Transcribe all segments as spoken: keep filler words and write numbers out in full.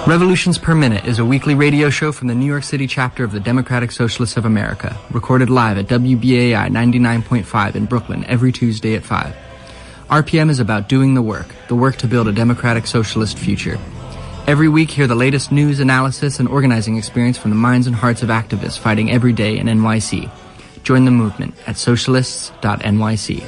Revolutions Per Minute is a weekly radio show from the New York City chapter of the Democratic Socialists of America, recorded live at W B A I ninety-nine point five in Brooklyn every Tuesday at five. R P M is about doing the work, the work to build a democratic socialist future. Every week, hear the latest news, analysis, and organizing experience from the minds and hearts of activists fighting every day in N Y C. Join the movement at socialists dot N Y C.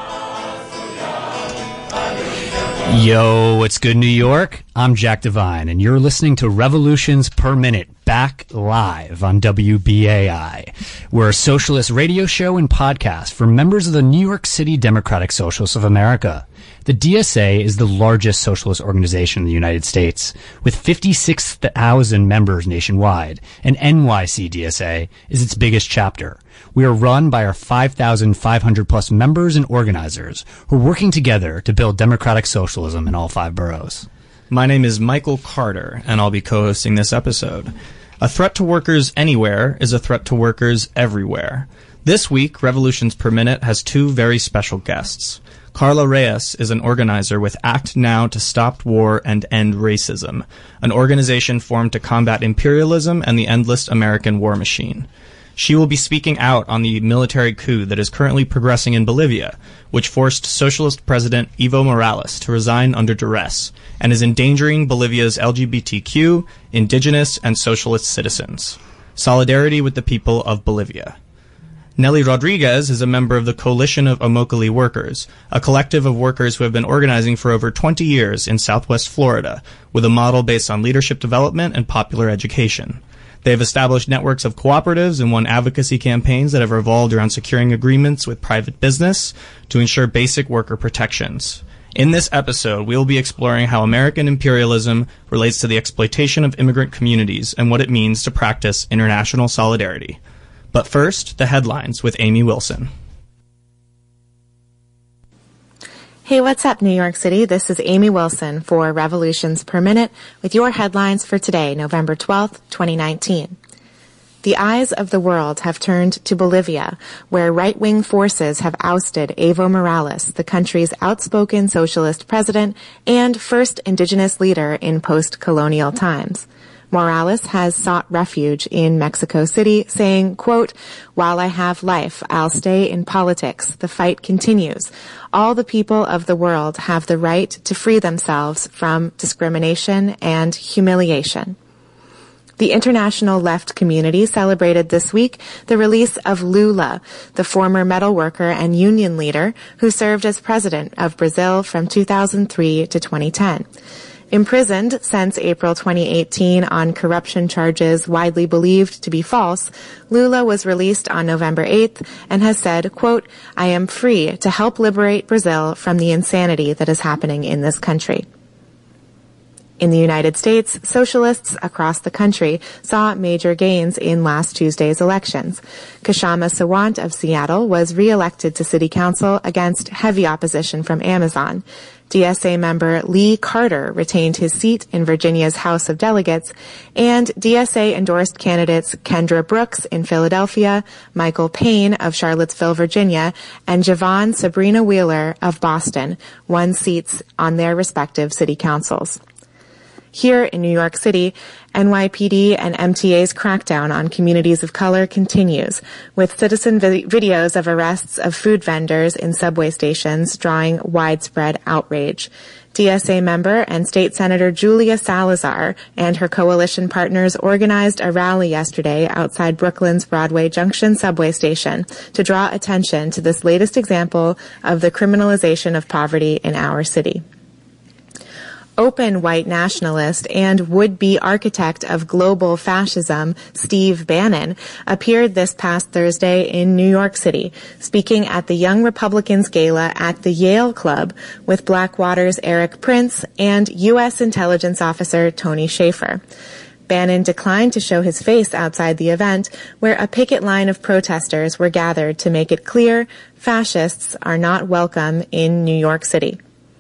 Yo, what's good, New York? I'm Jack Devine, and you're listening to Revolutions Per Minute, back live on W B A I. We're a socialist radio show and podcast for members of the New York City Democratic Socialists of America. The D S A is the largest socialist organization in the United States, with fifty-six thousand members nationwide, and N Y C D S A is its biggest chapter. We are run by our five thousand five hundred plus members and organizers who are working together to build democratic socialism in all five boroughs. My name is Michael Carter, and I'll be co-hosting this episode. A threat to workers anywhere is a threat to workers everywhere. This week, Revolutions Per Minute has two very special guests. Carla Reyes is an organizer with Act Now to Stop War and End Racism, an organization formed to combat imperialism and the endless American war machine. She will be speaking out on the military coup that is currently progressing in Bolivia, which forced Socialist President Evo Morales to resign under duress, and is endangering Bolivia's L G B T Q, indigenous, and socialist citizens. Solidarity with the people of Bolivia. Nelly Rodriguez is a member of the Coalition of Immokalee Workers, a collective of workers who have been organizing for over twenty years in Southwest Florida, with a model based on leadership development and popular education. They have established networks of cooperatives and won advocacy campaigns that have revolved around securing agreements with private business to ensure basic worker protections. In this episode, we will be exploring how American imperialism relates to the exploitation of immigrant communities and what it means to practice international solidarity. But first, the headlines with Amy Wilson. Hey, what's up, New York City? This is Amy Wilson for Revolutions Per Minute with your headlines for today, November twelfth, twenty nineteen. The eyes of the world have turned to Bolivia, where right-wing forces have ousted Evo Morales, the country's outspoken socialist president and first indigenous leader in post-colonial times. Morales has sought refuge in Mexico City, saying, quote, "While I have life, I'll stay in politics. The fight continues. All the people of the world have the right to free themselves from discrimination and humiliation." The international left community celebrated this week the release of Lula, the former metal worker and union leader who served as president of Brazil from two thousand three to twenty ten. Imprisoned since April twenty eighteen on corruption charges widely believed to be false, Lula was released on November eighth and has said, quote, "I am free to help liberate Brazil from the insanity that is happening in this country." In the United States, socialists across the country saw major gains in last Tuesday's elections. Kshama Sawant of Seattle was re-elected to city council against heavy opposition from Amazon. D S A member Lee Carter retained his seat in Virginia's House of Delegates, and D S A-endorsed candidates Kendra Brooks in Philadelphia, Michael Payne of Charlottesville, Virginia, and Javon Sabrina Wheeler of Boston won seats on their respective city councils. Here in New York City, N Y P D and M T A's crackdown on communities of color continues, with citizen vi- videos of arrests of food vendors in subway stations drawing widespread outrage. D S A member and State Senator Julia Salazar and her coalition partners organized a rally yesterday outside Brooklyn's Broadway Junction subway station to draw attention to this latest example of the criminalization of poverty in our city. Open white nationalist and would-be architect of global fascism, Steve Bannon, appeared this past Thursday in New York City, speaking at the Young Republicans Gala at the Yale Club with Blackwater's Eric Prince and U S intelligence officer Tony Shaffer. Bannon declined to show his face outside the event, where a picket line of protesters were gathered to make it clear fascists are not welcome in New York City.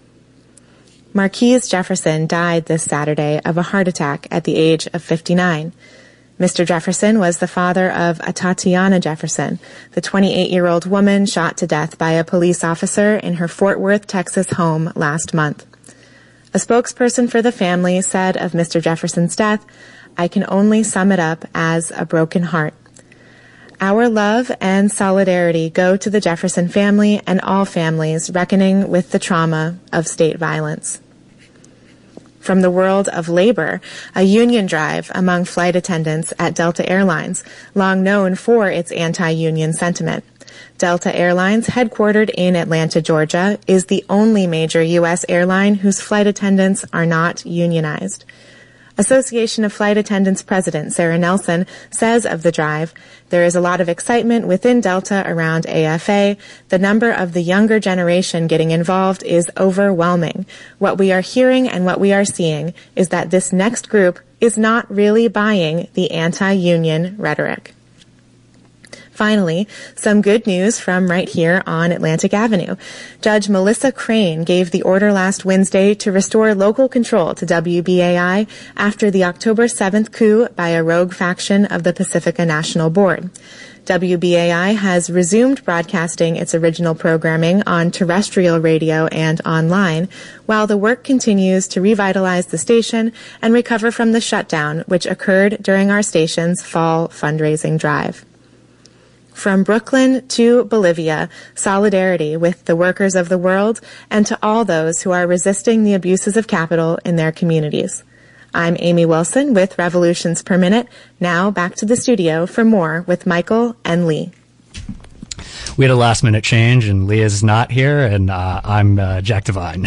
Marquise Jefferson died this Saturday of a heart attack at the age of fifty-nine. Mister Jefferson was the father of Atatiana Jefferson, the twenty-eight-year-old woman shot to death by a police officer in her Fort Worth, Texas home last month. A spokesperson for the family said of Mister Jefferson's death, "I can only sum it up as a broken heart." Our love and solidarity go to the Jefferson family and all families reckoning with the trauma of state violence. From the world of labor, a union drive among flight attendants at Delta Airlines, long known for its anti-union sentiment. Delta Airlines, headquartered in Atlanta, Georgia, is the only major U S airline whose flight attendants are not unionized. Association of Flight Attendants President Sarah Nelson says of the drive, "There is a lot of excitement within Delta around A F A. The number of the younger generation getting involved is overwhelming. What we are hearing and what we are seeing is that this next group is not really buying the anti-union rhetoric." Finally, some good news from right here on Atlantic Avenue. Judge Melissa Crane gave the order last Wednesday to restore local control to W B A I after the October seventh coup by a rogue faction of the Pacifica National Board. W B A I has resumed broadcasting its original programming on terrestrial radio and online, while the work continues to revitalize the station and recover from the shutdown, which occurred during our station's fall fundraising drive. From Brooklyn to Bolivia, solidarity with the workers of the world and to all those who are resisting the abuses of capital in their communities. I'm Amy Wilson with Revolutions Per Minute. Now back to the studio for more with Michael and Lee. We had a last minute change and Leah's not here and uh, I'm uh, Jack Devine.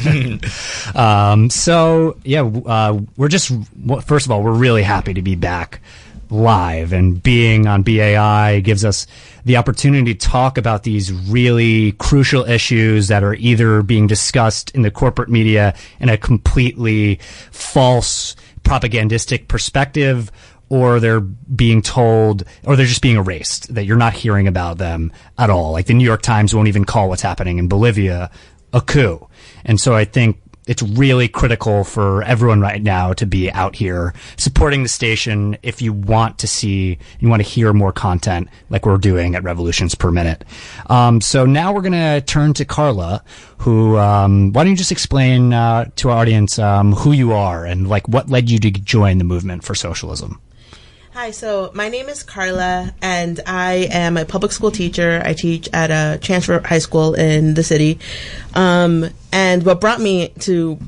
um, so, yeah, uh, we're just, first of all, we're really happy to be back live, and being on B A I gives us the opportunity to talk about these really crucial issues that are either being discussed in the corporate media in a completely false propagandistic perspective, or they're being told, or they're just being erased, that you're not hearing about them at all. Like the New York Times won't even call what's happening in Bolivia a coup. And so I think it's really critical for everyone right now to be out here supporting the station if you want to see, you want to hear more content like we're doing at Revolutions Per Minute. Um, so now we're going to turn to Carla, who, um, why don't you just explain uh, to our audience um, who you are and like what led you to join the movement for socialism? Hi, so my name is Carla, and I am a public school teacher. I teach at a transfer high school in the city. Um, and what brought me to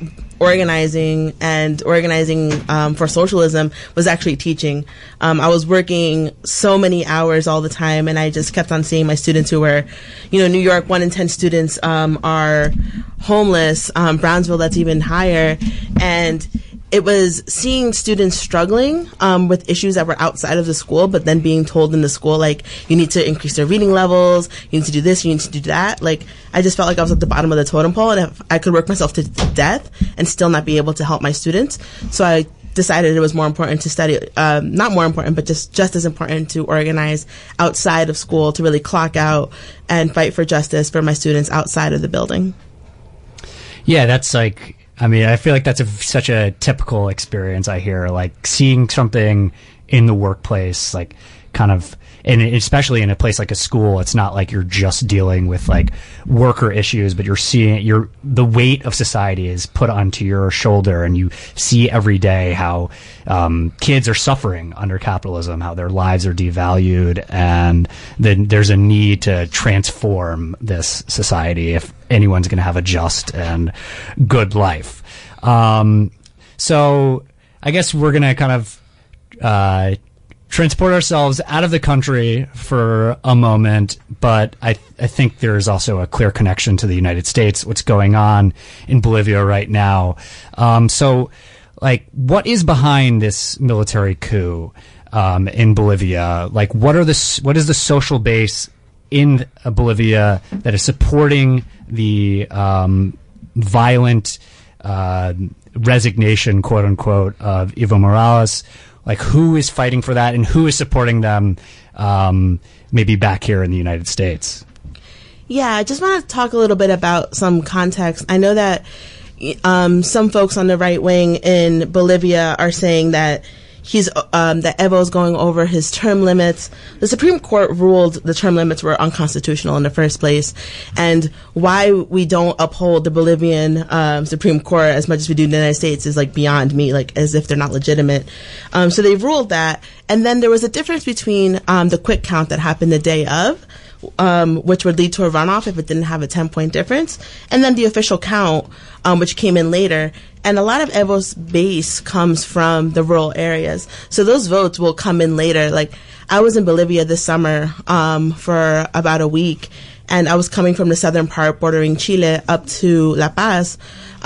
organizing and organizing um, for socialism was actually teaching. Um, I was working so many hours all the time, and I just kept on seeing my students who were, you know, New York, one in ten students um, are homeless. Um, Brownsville, that's even higher. And it was seeing students struggling um, with issues that were outside of the school, but then being told in the school, like, you need to increase their reading levels, you need to do this, you need to do that. Like, I just felt like I was at the bottom of the totem pole, and if I could work myself to death and still not be able to help my students. So I decided it was more important to study, um, not more important, but just, just as important to organize outside of school, to really clock out and fight for justice for my students outside of the building. Yeah, that's like, I mean, I feel like that's a, such a typical experience I hear, like seeing something in the workplace, like kind of, and especially in a place like a school, it's not like you're just dealing with like worker issues, but you're seeing, you're, the weight of society is put onto your shoulder, and you see every day how um, kids are suffering under capitalism, how their lives are devalued, and then there's a need to transform this society if anyone's going to have a just and good life. Um, so I guess we're going to kind of uh, transport ourselves out of the country for a moment, but I, I think there's also a clear connection to the United States, what's going on in Bolivia right now. Um, so, like, what is behind this military coup um, in Bolivia? Like, what are the what is the social base in uh, Bolivia that is supporting the um, violent uh, resignation, quote unquote, of Evo Morales? Like, who is fighting for that, and who is supporting them, um, maybe back here in the United States? Yeah, I just want to talk a little bit about some context. I know that um, some folks on the right wing in Bolivia are saying that, he's um, that Evo's going over his term limits. The Supreme Court ruled the term limits were unconstitutional in the first place, and why we don't uphold the Bolivian um, Supreme Court as much as we do in the United States is like beyond me, like as if they're not legitimate. Um, so they ruled that, and then there was a difference between um, the quick count that happened the day of, Um, which would lead to a runoff if it didn't have a ten-point difference, and then the official count, um, which came in later. And a lot of Evo's base comes from the rural areas, so those votes will come in later. Like, I was in Bolivia this summer um, for about a week, and I was coming from the southern part bordering Chile up to La Paz,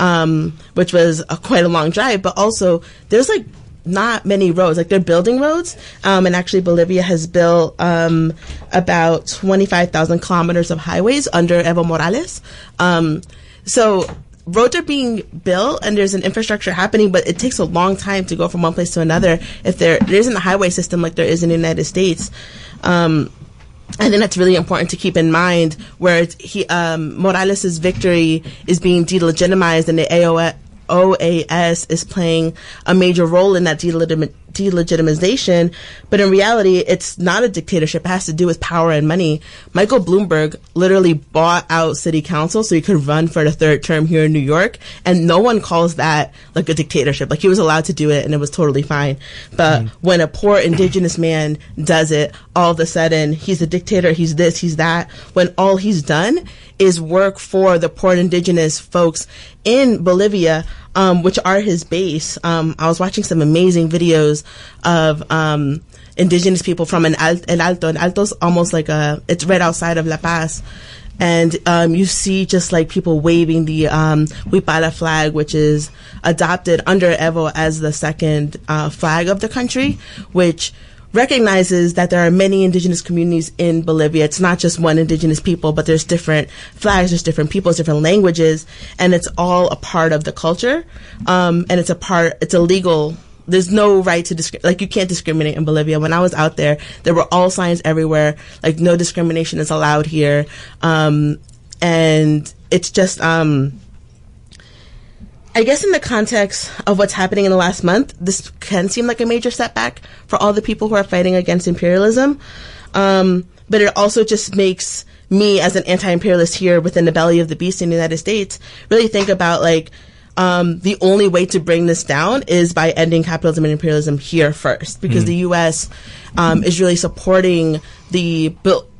um, which was a, quite a long drive, but also there's like not many roads. Like, they're building roads, um, and actually Bolivia has built um, about twenty-five thousand kilometers of highways under Evo Morales. Um, so roads are being built, and there's an infrastructure happening, but it takes a long time to go from one place to another if there, there isn't a highway system like there is in the United States. Um, I think that's really important to keep in mind, where it's, he, um, Morales' victory is being delegitimized, and the A O A O A S is playing a major role in that delegitim- delegitimization, but in reality, it's not a dictatorship. It has to do with power and money. Michael Bloomberg literally bought out city council so he could run for the third term here in New York, and no one calls that like a dictatorship. Like, he was allowed to do it, and it was totally fine. But mm. when a poor indigenous man does it, all of a sudden, he's a dictator, he's this, he's that, when all he's done is work for the poor indigenous folks in Bolivia, um, which are his base. Um, I was watching some amazing videos of um, indigenous people from an Al- El Alto. El Alto's almost like a, it's right outside of La Paz. And um, you see just like people waving the um, Huipala flag, which is adopted under Evo as the second uh, flag of the country, which recognizes that there are many indigenous communities in Bolivia. It's not just one indigenous people, but there's different flags, there's different peoples, different languages, and it's all a part of the culture. Um, and it's a part, it's a legal, there's no right to discriminate, like, you can't discriminate in Bolivia. When I was out there, there were all signs everywhere, like, no discrimination is allowed here. Um, and it's just, um, I guess in the context of what's happening in the last month, this can seem like a major setback for all the people who are fighting against imperialism. Um, but it also just makes me, as an anti-imperialist here within the belly of the beast in the United States, really think about, like, um, the only way to bring this down is by ending capitalism and imperialism here first, because mm. the U S um, is really supporting the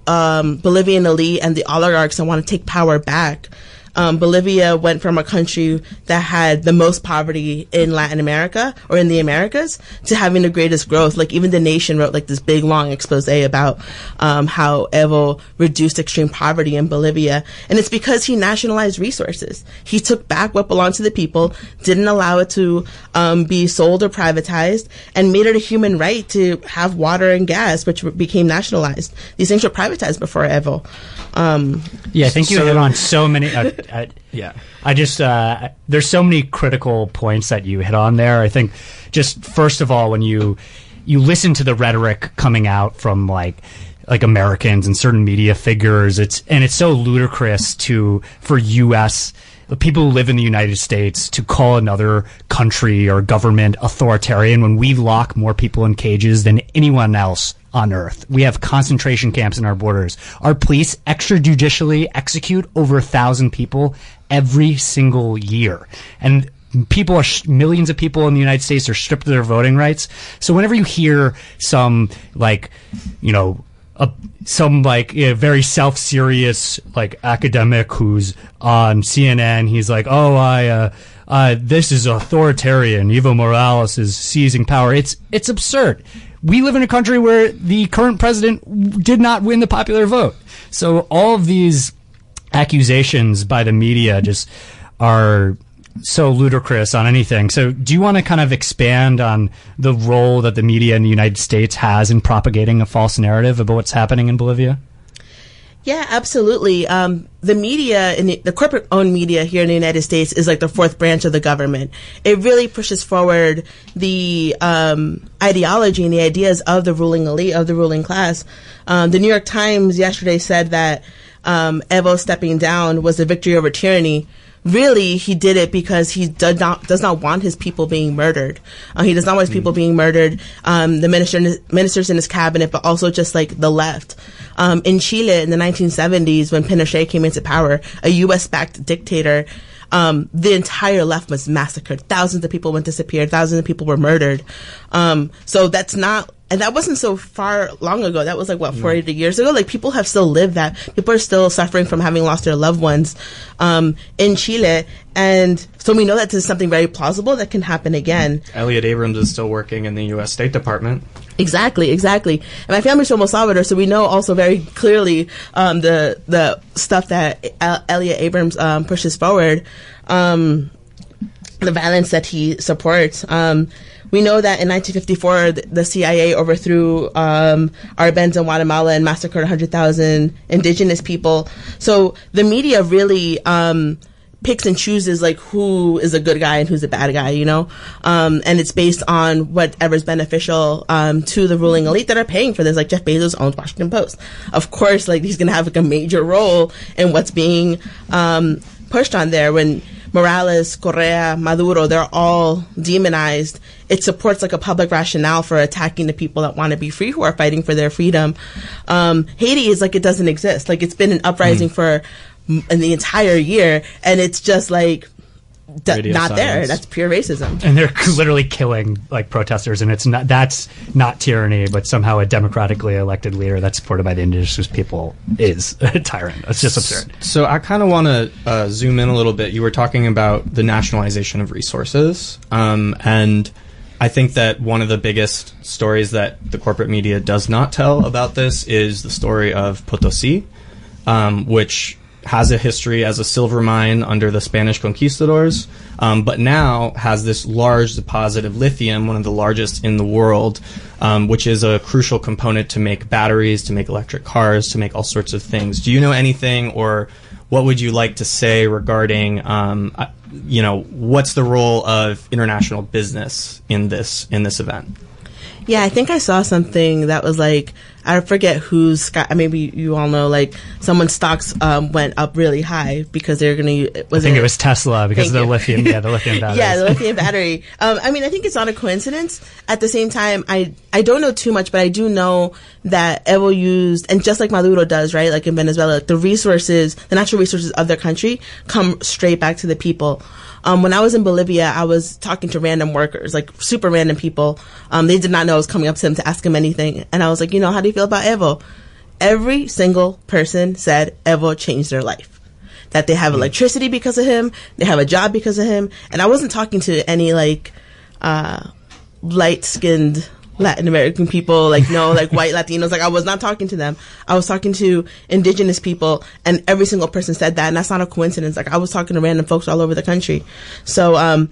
um, Bolivian elite and the oligarchs that want to take power back. Um, Bolivia went from a country that had the most poverty in Latin America or in the Americas to having the greatest growth. Like, even The Nation wrote like this big long expose about um, how Evo reduced extreme poverty in Bolivia. And it's because he nationalized resources. He took back what belonged to the people, didn't allow it to um, be sold or privatized, and made it a human right to have water and gas, which became nationalized. These things were privatized before Evo. Um, yeah, I think you so, hit on so many... Uh, I, yeah, I just uh, there's so many critical points that you hit on there. I think just first of all, when you you listen to the rhetoric coming out from like like Americans and certain media figures, it's and it's so ludicrous to for U S the people who live in the United States to call another country or government authoritarian when we lock more people in cages than anyone else on earth. We have concentration camps in our borders. Our police extrajudicially execute over a thousand people every single year. And people are, millions of people in the United States are stripped of their voting rights. So whenever you hear some, like, you know, a, some like a very self-serious like academic who's on C N N, he's like, oh, I, uh, uh, this is authoritarian. Evo Morales is seizing power. It's, it's absurd. We live in a country where the current president did not win the popular vote. So all of these accusations by the media just are so ludicrous on anything. So do you want to kind of expand on the role that the media in the United States has in propagating a false narrative about what's happening in Bolivia? Yeah, absolutely. Um, the media, in the, the corporate-owned media here in the United States is like the fourth branch of the government. It really pushes forward the um, ideology and the ideas of the ruling elite, of the ruling class. Um, the New York Times yesterday said that um, Evo stepping down was a victory over tyranny, really he did it because he does not does not want his people being murdered. Uh, he does not want his people being murdered. Um, the minister, ministers in his cabinet, but also just like the left. Um, in Chile in the nineteen seventies, when Pinochet came into power, a U S backed dictator, um, the entire left was massacred. Thousands of people went disappeared. Thousands of people were murdered. Um, so that's not. And that wasn't so far long ago. That was like, what, forty years ago? Like, people have still lived that. People are still suffering from having lost their loved ones um, in Chile. And so we know that this is something very plausible that can happen again. Elliot Abrams is still working in the U S State Department. Exactly, exactly. And my family's from El Salvador, so we know also very clearly um, the the stuff that El- Elliot Abrams um, pushes forward, um, the violence that he supports. Um We know that in nineteen fifty-four, the, the C I A overthrew um, Arbenz in Guatemala and massacred one hundred thousand indigenous people. So the media really um, picks and chooses like who is a good guy and who's a bad guy, you know? Um, and it's based on whatever's beneficial um, to the ruling elite that are paying for this. Like Jeff Bezos owns Washington Post. Of course, like he's going to have like a major role in what's being um, pushed on there. When Morales, Correa, Maduro, they're all demonized. It supports like a public rationale for attacking the people that want to be free, who are fighting for their freedom. Um, Haiti is like it doesn't exist. Like it's been an uprising mm. for m- in the entire year, and it's just like d- not silence. There. That's pure racism. And they're literally killing like protesters, and it's not that's not tyranny, but somehow a democratically elected leader that's supported by the indigenous people is a tyrant. It's just absurd. So I kind of want to uh, zoom in a little bit. You were talking about the nationalization of resources, um, and I think that one of the biggest stories that the corporate media does not tell about this is the story of Potosi, um, which has a history as a silver mine under the Spanish conquistadors, um, but now has this large deposit of lithium, one of the largest in the world, um, which is a crucial component to make batteries, to make electric cars, to make all sorts of things. Do you know anything, or what would you like to say regarding, um, uh, you know, what's the role of international business in this in this event? Yeah, I think I saw something that was like, I forget whose, maybe you all know, like someone's stocks um, went up really high because they're going to, I think it, it was Tesla because of the lithium, yeah, the lithium battery. Yeah, the lithium battery. Um, I mean, I think it's not a coincidence. At the same time, I, I don't know too much, but I do know that Evo used, and just like Maduro does, right, like in Venezuela, the resources, the natural resources of their country come straight back to the people. Um, when I was in Bolivia, I was talking to random workers, like super random people. Um, they did not know I was coming up to them to ask them anything. And I was like, you know, how do you feel about Evo? Every single person said Evo changed their life. That they have electricity because of him. They have a job because of him. And I wasn't talking to any like, uh, light-skinned Latin American people, like no, like white Latinos. Like I was not talking to them. I was talking to indigenous people, and every single person said that, and that's not a coincidence. Like I was talking to random folks all over the country. So, um,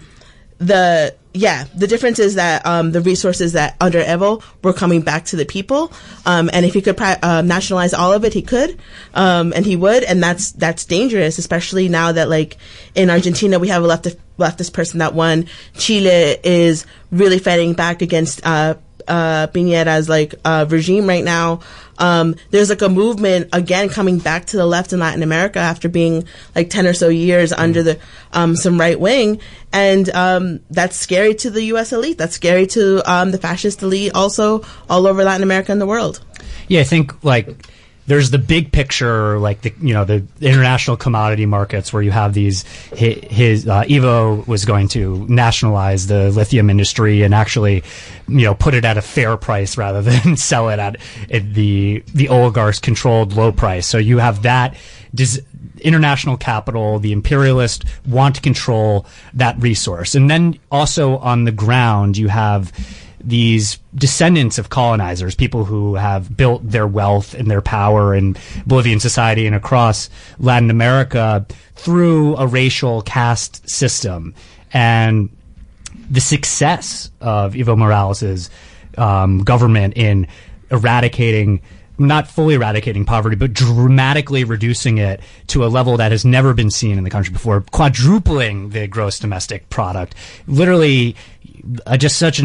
the yeah, the difference is that um, the resources that under Evo were coming back to the people, um, and if he could pri- uh, nationalize all of it, he could, um, and he would, and that's that's dangerous, especially now that like in Argentina we have a leftist leftist person that won. Chile is really fighting back against uh, uh, Piñera's like uh, regime right now. Um, there's like a movement again coming back to the left in Latin America after being like ten or so years mm. under the um, some right wing, and um, that's scary to the U S elite. That's scary to um, the fascist elite also all over Latin America and the world. Yeah, I think like there's the big picture, like the you know the international commodity markets where you have these. His, his uh, Evo was going to nationalize the lithium industry and actually, you know, put it at a fair price rather than sell it at, at the the oligarchs controlled low price. So you have that. Does international capital, the imperialists want to control that resource, and then also on the ground you have these descendants of colonizers, people who have built their wealth and their power in Bolivian society and across Latin America through a racial caste system. And the success of Evo Morales' um, government in eradicating, not fully eradicating poverty, but dramatically reducing it to a level that has never been seen in the country before, quadrupling the gross domestic product, literally uh, just such an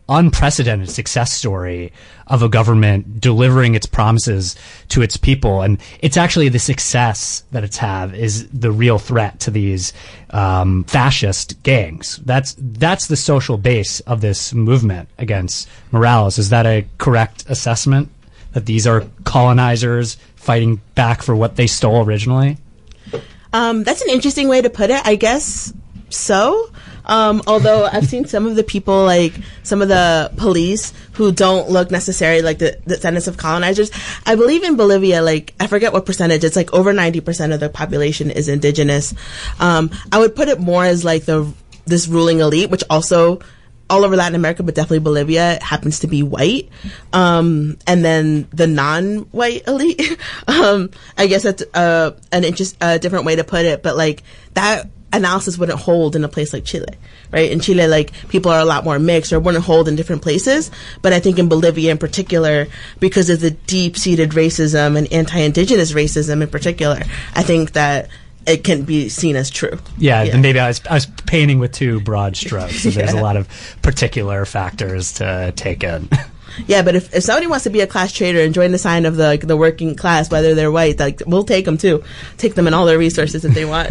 unprecedented success story of a government delivering its promises to its people. And it's actually the success that it's have is the real threat to these um, fascist gangs. That's that's the social base of this movement against Morales. Is that a correct assessment? That these are colonizers fighting back for what they stole originally? Um, that's an interesting way to put it. I guess so. Um, although I've seen some of the people, like some of the police, who don't look necessarily like the descendants of colonizers. I believe in Bolivia, like, I forget what percentage, it's like over ninety percent of the population is indigenous. Um, I would put it more as like the this ruling elite, which also all over Latin America, but definitely Bolivia, happens to be white. Um, and then the non-white elite, um, I guess that's uh, an interest, a different way to put it, but like that analysis wouldn't hold in a place like Chile, right? In Chile, like, people are a lot more mixed, or wouldn't hold in different places. But I think in Bolivia in particular, because of the deep-seated racism and anti-indigenous racism in particular, I think that it can be seen as true. Yeah, yeah. Then maybe I was, I was painting with too broad strokes. So there's Yeah. a lot of particular factors to take in. Yeah, but if, if somebody wants to be a class trader and join the sign of the like, the working class, whether they're white, like, we'll take them too. Take them and all their resources if they want.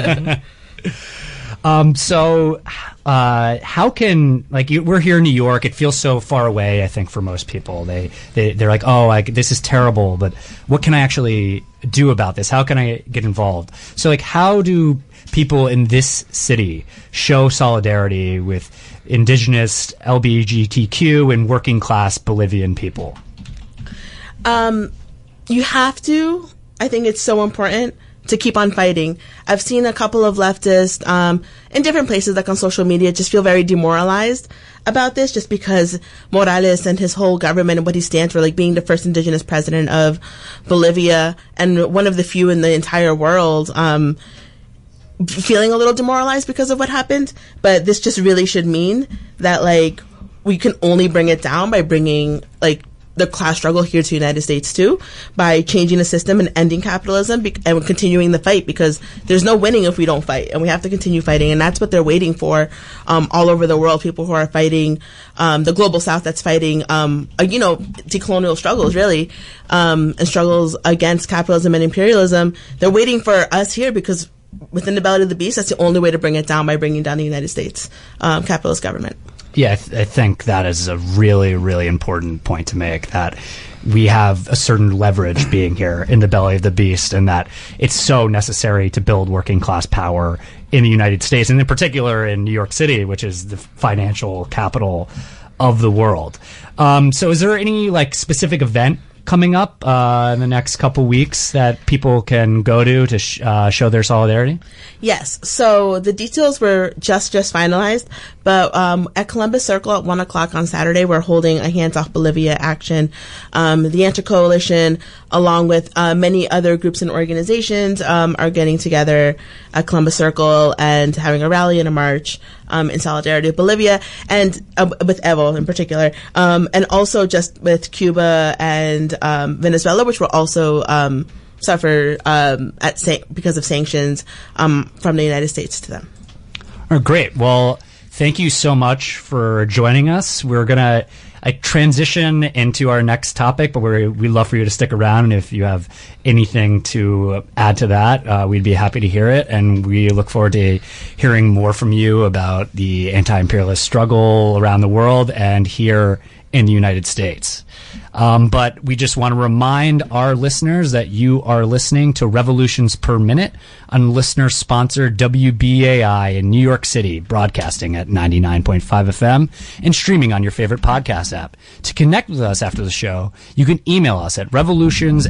Um, so, uh, how can, like, you, we're here in New York, it feels so far away, I think, for most people. They, they, they're like, oh, like, this is terrible, but what can I actually do about this? How can I get involved? So, like, how do people in this city show solidarity with indigenous, L G B T Q, and working class Bolivian people? Um, you have to. I think it's so important to keep on fighting. I've seen a couple of leftists um, in different places, like on social media, just feel very demoralized about this, just because Morales and his whole government and what he stands for, like being the first indigenous president of Bolivia and one of the few in the entire world, um, feeling a little demoralized because of what happened. But this just really should mean that, like, we can only bring it down by bringing, like, the class struggle here to the United States too, by changing the system and ending capitalism be- and continuing the fight, because there's no winning if we don't fight, and we have to continue fighting. And that's what they're waiting for um, all over the world. People who are fighting um, the global South, that's fighting, um, uh, you know, decolonial struggles, really, um, and struggles against capitalism and imperialism. They're waiting for us here, because within the belly of the beast, that's the only way to bring it down, by bringing down the United States um, capitalist government. Yeah, I, th- I think that is a really, really important point to make, that we have a certain leverage being here in the belly of the beast, and that it's so necessary to build working class power in the United States, and in particular in New York City, which is the financial capital of the world. Um, so is there any, like, specific event coming up uh, in the next couple weeks that people can go to to sh- uh, show their solidarity? Yes. So the details were just just finalized, but um, at Columbus Circle at one o'clock on Saturday, we're holding a Hands Off Bolivia action. Um, the Anti-Coalition, along with uh, many other groups and organizations, um, are getting together at Columbus Circle and having a rally and a march um, in solidarity with Bolivia, and uh, with Evo in particular, um, and also just with Cuba and um, Venezuela, which will also um, suffer um, at san- because of sanctions um, from the United States to them. Oh, great. Well, thank you so much for joining us. We're going to uh, transition into our next topic, but we're, we'd love for you to stick around. And if you have anything to add to that, uh, we'd be happy to hear it. And we look forward to hearing more from you about the anti-imperialist struggle around the world and here in the United States. Um, but we just want to remind our listeners that you are listening to Revolutions Per Minute on listener-sponsored W B A I in New York City, broadcasting at ninety-nine point five F M and streaming on your favorite podcast app. To connect with us after the show, you can email us at revolutionsnyc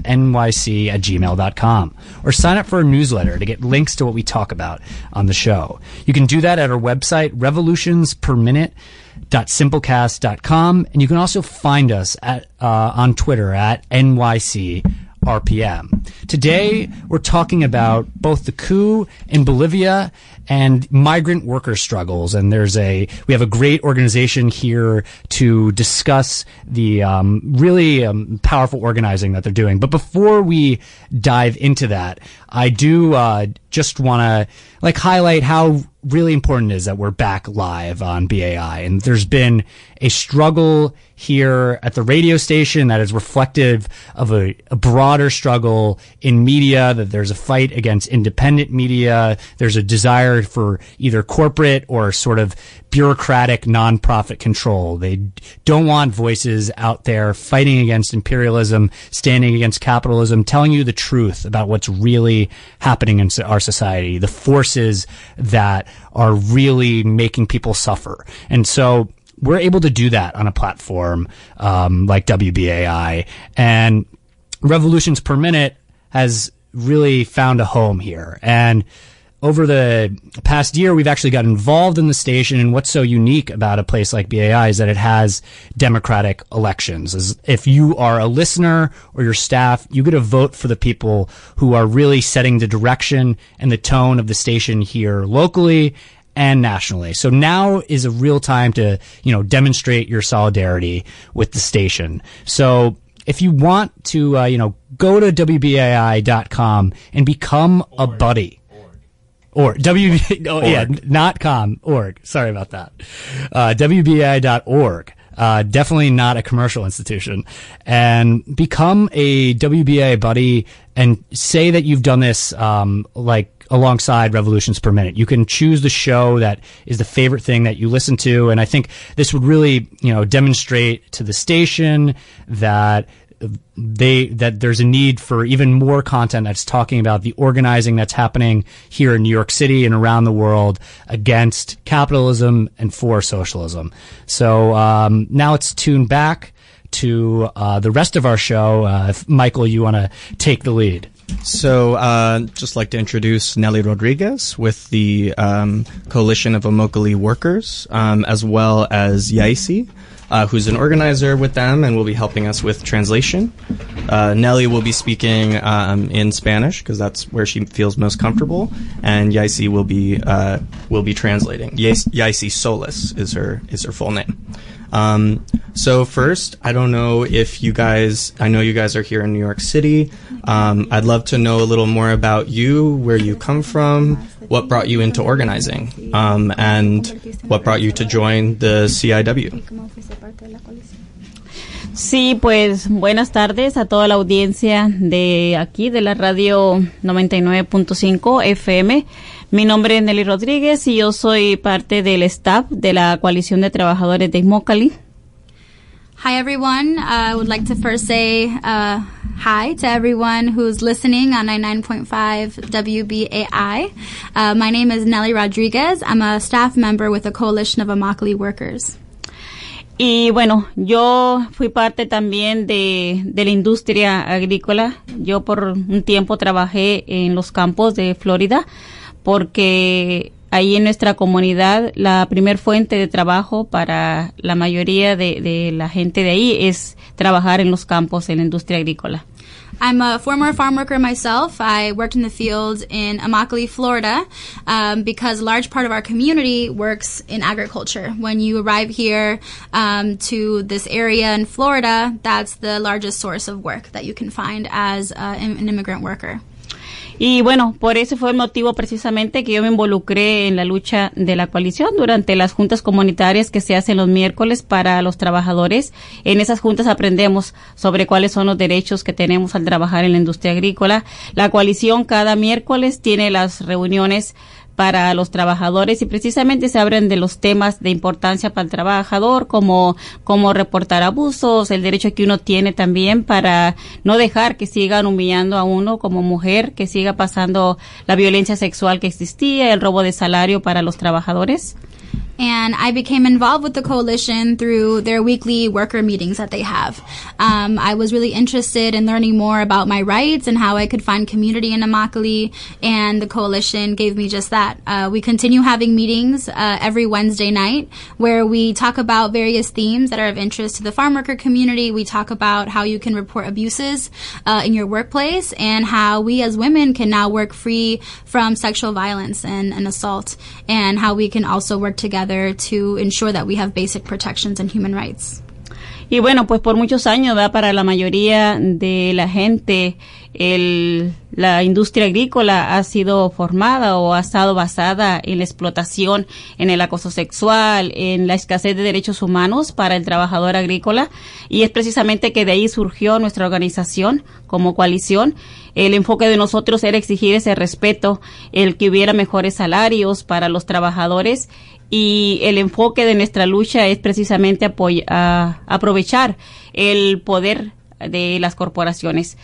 at gmail dot com or sign up for a newsletter to get links to what we talk about on the show. You can do that at our website, revolutions per minute dot simplecast dot com, and you can also find us at uh, on Twitter at N Y C R P M. Today, we're talking about both the coup in Bolivia and migrant worker struggles. And there's a, we have a great organization here to discuss the um, really um, powerful organizing that they're doing. But before we dive into that, I do uh, just want to like highlight how really important it is that we're back live on B A I. And there's been a struggle here at the radio station that is reflective of a, a broader struggle in media, that there's a fight against independent media. There's a desire for either corporate or sort of bureaucratic nonprofit control. They don't want voices out there fighting against imperialism, standing against capitalism, telling you the truth about what's really happening in our society, the forces that are really making people suffer. And so we're able to do that on a platform um, like W B A I, and Revolutions Per Minute has really found a home here. And over the past year, we've actually got involved in the station, and what's so unique about a place like B A I is that it has democratic elections. As if you are a listener or your staff, you get to vote for the people who are really setting the direction and the tone of the station here locally and nationally. So now is a real time to, you know, demonstrate your solidarity with the station. So if you want to, uh, you know, go to W B A I dot com and become a buddy. Or W B, oh, yeah, not com, org. Sorry about that. Uh, W B A I dot org. Uh, definitely not a commercial institution. And become a W B A I buddy and say that you've done this, um, like, alongside Revolutions Per Minute. You can choose the show that is the favorite thing that you listen to. And I think this would really, you know, demonstrate to the station that they that there's a need for even more content that's talking about the organizing that's happening here in New York City and around the world against capitalism and for socialism. So um, now let's tune back to uh, the rest of our show. Uh, if Michael, you want to take the lead. So, uh, just like to introduce Nelly Rodriguez with the um, Coalition of Immokalee Workers, um, as well as Yaisi, uh, who's an organizer with them and will be helping us with translation. Uh, Nelly will be speaking um, in Spanish because that's where she feels most comfortable, and Yaisi will be uh, will be translating. Yaisi Solis is her is her full name. Um, so first, I don't know if you guys, I know you guys are here in New York City. Um, I'd love to know a little more about you, where you come from, what brought you into organizing, um, and what brought you to join the C I W. Sí, pues buenas tardes a toda la audiencia de aquí, de la radio noventa y nueve punto cinco F M. Mi nombre es Nelly Rodríguez y yo soy parte del staff de la Coalición de Trabajadores de Immokalee. Hi everyone, uh, I would like to first say uh, hi to everyone who's listening on ninety-nine point five W B A I. Uh, my name is Nelly Rodriguez. I'm a staff member with the Coalition of Immokalee Workers. Y bueno, yo fui parte también de, de la industria agrícola. Yo por un tiempo trabajé en los campos de Florida, porque ahí en nuestra comunidad la primer fuente de trabajo para la mayoría de, de la gente de ahí es trabajar en los campos en la industria agrícola. I'm a former farm worker myself. I worked in the field in Immokalee, Florida, um, because a large part of our community works in agriculture. When you arrive here um, to this area in Florida, that's the largest source of work that you can find as uh, an immigrant worker. Y bueno, por ese fue el motivo precisamente que yo me involucré en la lucha de la coalición durante las juntas comunitarias que se hacen los miércoles para los trabajadores. En esas juntas aprendemos sobre cuáles son los derechos que tenemos al trabajar en la industria agrícola. La coalición cada miércoles tiene las reuniones para los trabajadores y precisamente se hablan de los temas de importancia para el trabajador, como cómo reportar abusos, el derecho que uno tiene también para no dejar que sigan humillando a uno como mujer, que siga pasando la violencia sexual que existía, el robo de salario para los trabajadores. And I became involved with the coalition through their weekly worker meetings that they have. Um, I was really interested in learning more about my rights and how I could find community in Immokalee, and the coalition gave me just that. Uh, we continue having meetings uh, every Wednesday night where we talk about various themes that are of interest to the farm worker community. We talk about how you can report abuses uh, in your workplace and how we as women can now work free from sexual violence and, and assault, and how we can also work together to ensure that we have basic protections and human rights. Y bueno, pues por muchos años, ¿verdad? Para la mayoría de la gente, el, la industria agrícola ha sido formada o ha estado basada en la explotación, en el acoso sexual, en la escasez de derechos humanos para el trabajador agrícola, y es precisamente que de ahí surgió nuestra organización como coalición. El enfoque de nosotros era exigir ese respeto, el que hubiera mejores salarios para los trabajadores, y el enfoque de nuestra lucha es precisamente apoy- a, aprovechar el poder de las corporaciones,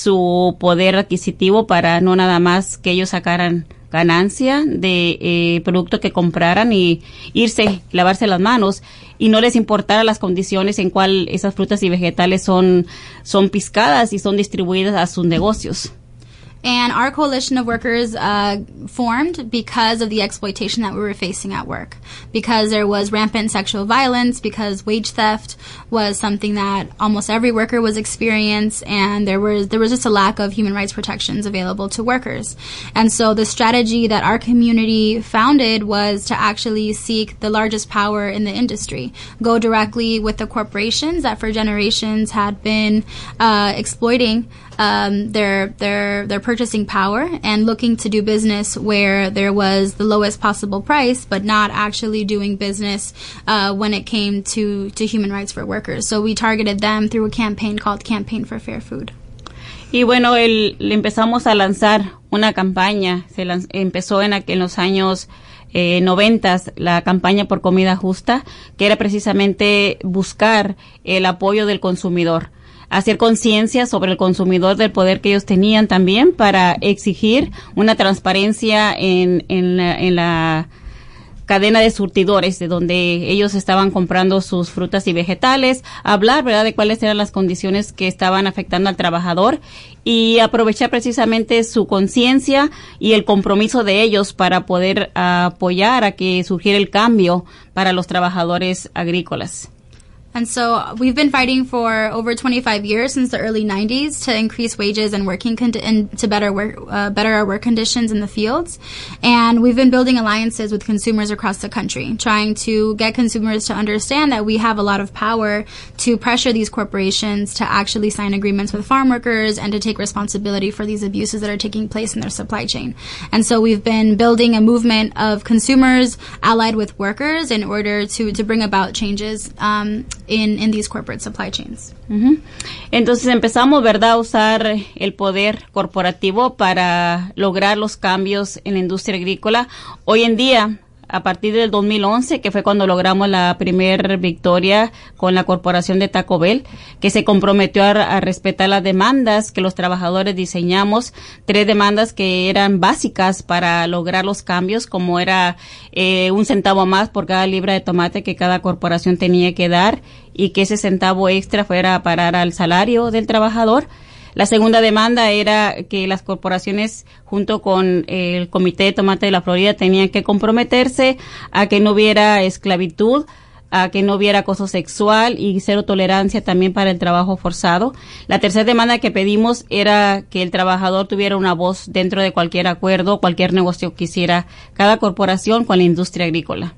su poder adquisitivo, para no nada más que ellos sacaran ganancia de eh, producto que compraran y irse, lavarse las manos, y no les importara las condiciones en cual esas frutas y vegetales son, son piscadas y son distribuidas a sus negocios. And our coalition of workers uh, formed because of the exploitation that we were facing at work, because there was rampant sexual violence, because wage theft was something that almost every worker was experiencing, and there was there was just a lack of human rights protections available to workers. And so the strategy that our community founded was to actually seek the largest power in the industry, go directly with the corporations that for generations had been uh, exploiting Um, their their their purchasing power and looking to do business where there was the lowest possible price, but not actually doing business uh, when it came to, to human rights for workers. So we targeted them through a campaign called Campaign for Fair Food. Y bueno, el, le empezamos a lanzar una campaña, se lanz, empezó en, en los años eh, noventas, la campaña por comida justa, que era precisamente buscar el apoyo del consumidor, hacer conciencia sobre el consumidor del poder que ellos tenían también para exigir una transparencia en, en, la, en la cadena de surtidores, de donde ellos estaban comprando sus frutas y vegetales, hablar, ¿verdad?, de cuáles eran las condiciones que estaban afectando al trabajador y aprovechar precisamente su conciencia y el compromiso de ellos para poder apoyar a que surgiera el cambio para los trabajadores agrícolas. And so we've been fighting for over twenty-five years, since the early nineties, to increase wages and working con- and to better work, uh, better our work conditions in the fields. And we've been building alliances with consumers across the country, trying to get consumers to understand that we have a lot of power to pressure these corporations to actually sign agreements with farm workers and to take responsibility for these abuses that are taking place in their supply chain. And so we've been building a movement of consumers allied with workers in order to, to bring about changes um, In, in these corporate supply chains. Uh-huh. Entonces empezamos, ¿verdad?, a usar el poder corporativo para lograr los cambios en la industria agrícola. Hoy en día, a partir del dos mil once, que fue cuando logramos la primer victoria con la corporación de Taco Bell, que se comprometió a, a respetar las demandas que los trabajadores diseñamos, tres demandas que eran básicas para lograr los cambios, como era eh, un centavo más por cada libra de tomate que cada corporación tenía que dar, y que ese centavo extra fuera a parar al salario del trabajador. La segunda demanda era que las corporaciones, junto con el Comité de Tomate de la Florida, tenían que comprometerse a que no hubiera esclavitud, a que no hubiera acoso sexual y cero tolerancia también para el trabajo forzado. La tercera demanda que pedimos era que el trabajador tuviera una voz dentro de cualquier acuerdo, cualquier negocio que hiciera cada corporación con la industria agrícola.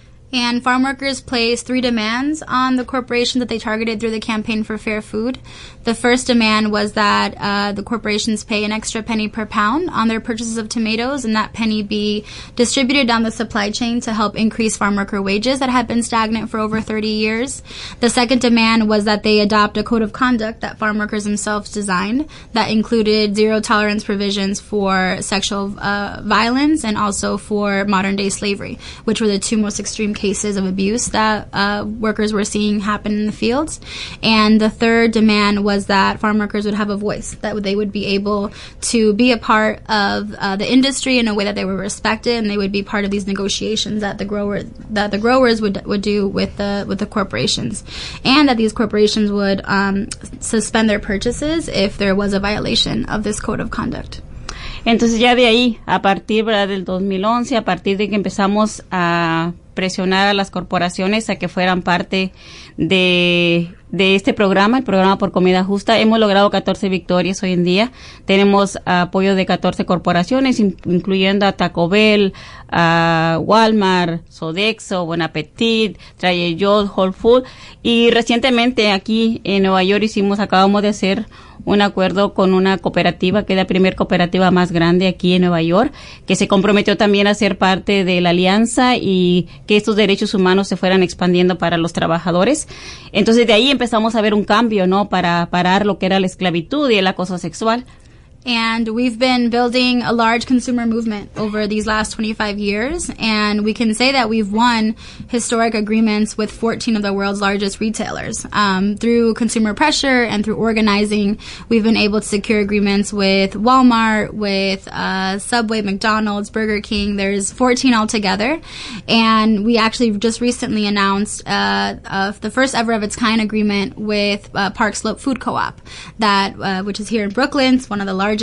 And farm workers placed three demands on the corporation that they targeted through the Campaign for Fair Food. The first demand was that uh, the corporations pay an extra penny per pound on their purchases of tomatoes, and that penny be distributed down the supply chain to help increase farm worker wages that had been stagnant for over thirty years. The second demand was that they adopt a code of conduct that farm workers themselves designed that included zero tolerance provisions for sexual uh, violence and also for modern day slavery, which were the two most extreme cases of abuse that uh, workers were seeing happen in the fields. And the third demand was that farm workers would have a voice, that they would be able to be a part of uh, the industry in a way that they were respected, and they would be part of these negotiations that the grower that the growers would would do with the with the corporations, and that these corporations would um, suspend their purchases if there was a violation of this code of conduct. Entonces ya de ahí, a partir, ¿verdad?, del dos mil once, a partir de que empezamos a presionar a las corporaciones a que fueran parte de, de este programa, el programa por comida justa, hemos logrado catorce victorias hoy en día. Tenemos apoyo de catorce corporaciones, in, incluyendo a Taco Bell, a Walmart, Sodexo, Bon Appetit, Trader Joe's, Whole Foods, y recientemente aquí en Nueva York hicimos, acabamos de hacer un acuerdo con una cooperativa, que es la primera cooperativa más grande aquí en Nueva York, que se comprometió también a ser parte de la alianza y que estos derechos humanos se fueran expandiendo para los trabajadores. Entonces de ahí empezamos a ver un cambio, ¿no?, para parar lo que era la esclavitud y el acoso sexual. And we've been building a large consumer movement over these last twenty-five years, and we can say that we've won historic agreements with fourteen of the world's largest retailers. Um, through consumer pressure and through organizing, we've been able to secure agreements with Walmart, with uh, Subway, McDonald's, Burger King. There's fourteen altogether, and we actually just recently announced uh, uh, the first ever of its kind agreement with uh, Park Slope Food Co-op, that uh, which is here in Brooklyn. It's one of the largest.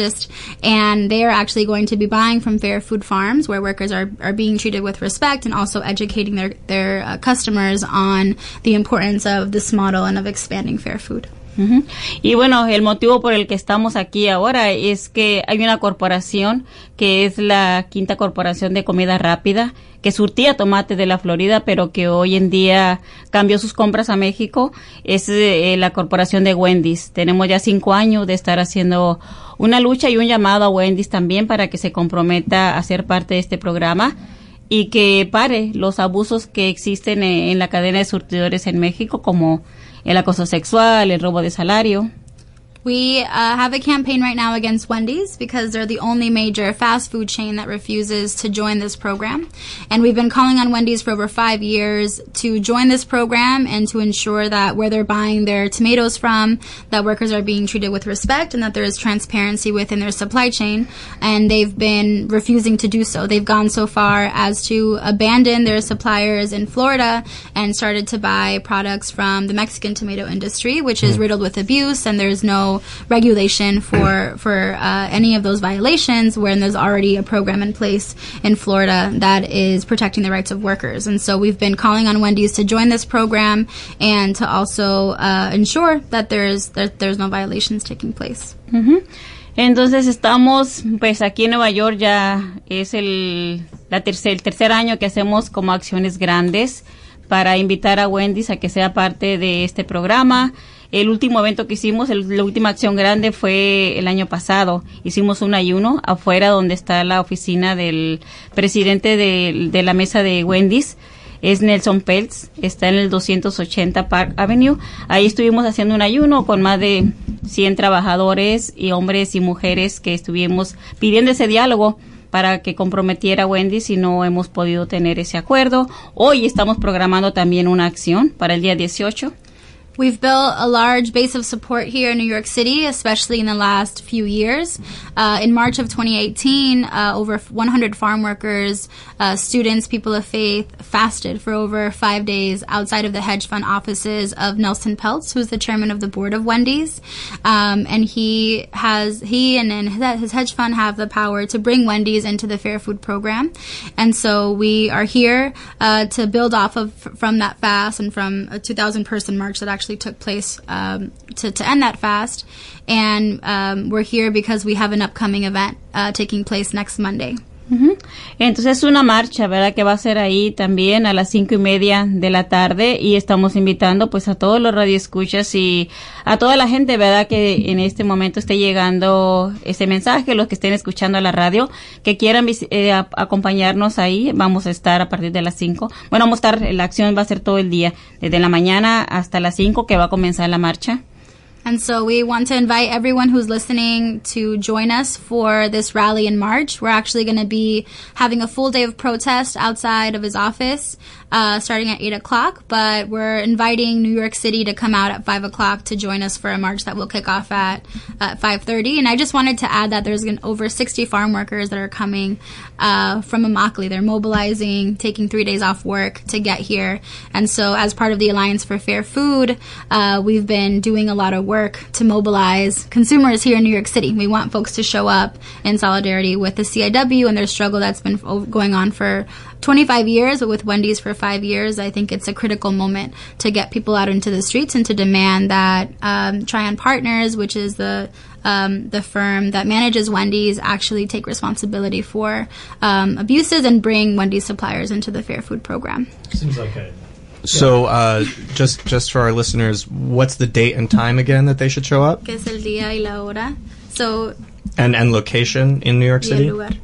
And they are actually going to be buying from Fair Food Farms, where workers are, are being treated with respect, and also educating their, their uh, customers on the importance of this model and of expanding fair food. Uh-huh. Y bueno, el motivo por el que estamos aquí ahora es que hay una corporación que es la quinta corporación de comida rápida que surtía tomate de la Florida, pero que hoy en día cambió sus compras a México. Es eh, la corporación de Wendy's. Tenemos ya cinco años de estar haciendo una lucha y un llamado a Wendy's también para que se comprometa a ser parte de este programa y que pare los abusos que existen en, en la cadena de surtidores en México, como el acoso sexual, el robo de salario. We uh, have a campaign right now against Wendy's because they're the only major fast food chain that refuses to join this program. And we've been calling on Wendy's for over five years to join this program and to ensure that where they're buying their tomatoes from, that workers are being treated with respect and that there is transparency within their supply chain. And they've been refusing to do so. They've gone so far as to abandon their suppliers in Florida and started to buy products from the Mexican tomato industry, which is riddled with abuse, and there's no regulation for for uh, any of those violations, when there's already a program in place in Florida that is protecting the rights of workers. And so we've been calling on Wendy's to join this program and to also uh, ensure that there's that there's no violations taking place. Uh-huh. Entonces estamos, pues aquí en Nueva York ya es el, la tercer, el tercer año que hacemos como acciones grandes para invitar a Wendy's a que sea parte de este programa. El último evento que hicimos, el, la última acción grande fue el año pasado. Hicimos un ayuno afuera donde está la oficina del presidente de, de la mesa de Wendy's. Es Nelson Peltz, está en el doscientos ochenta Park Avenue. Ahí estuvimos haciendo un ayuno con más de cien trabajadores y hombres y mujeres que estuvimos pidiendo ese diálogo para que comprometiera Wendy's, y no hemos podido tener ese acuerdo. Hoy estamos programando también una acción para el día dieciocho. We've built a large base of support here in New York City, especially in the last few years. Uh, in March of twenty eighteen, uh, over one hundred farm workers, uh, students, people of faith, fasted for over five days outside of the hedge fund offices of Nelson Peltz, who's the chairman of the board of Wendy's. Um, and he has, he and, and his hedge fund have the power to bring Wendy's into the Fair Food program. And so we are here uh, to build off of from that fast and from a two thousand person march that actually took place um, to, to end that fast. And um, we're here because we have an upcoming event uh, taking place next Monday. Uh-huh. Entonces es una marcha, ¿verdad?, que va a ser ahí también a las cinco y media de la tarde, y estamos invitando pues a todos los radioescuchas y a toda la gente, ¿verdad?, que en este momento esté llegando este mensaje, los que estén escuchando la radio, que quieran eh, a, acompañarnos ahí. Vamos a estar a partir de las cinco. Bueno, vamos a estar, la acción va a ser todo el día, desde la mañana hasta las cinco que va a comenzar la marcha. And so we want to invite everyone who's listening to join us for this rally in March. We're actually going to be having a full day of protest outside of his office, uh, starting at eight o'clock. But we're inviting New York City to come out at five o'clock to join us for a march that will kick off at, at five thirty. And I just wanted to add that there's over sixty farm workers that are coming uh, from Immokalee. They're mobilizing, taking three days off work to get here. And so as part of the Alliance for Fair Food, uh, we've been doing a lot of work to mobilize consumers here in New York City. We want folks to show up in solidarity with the C I W and their struggle that's been going on for twenty-five years, but with Wendy's for five years. I think it's a critical moment to get people out into the streets and to demand that um, Trian Partners, which is the um, the firm that manages Wendy's, actually take responsibility for um, abuses and bring Wendy's suppliers into the Fair Food program. Seems like a So, uh, just just for our listeners, what's the date and time again that they should show up? Que es el día y la hora. So, and and location in New York City. Y el lugar.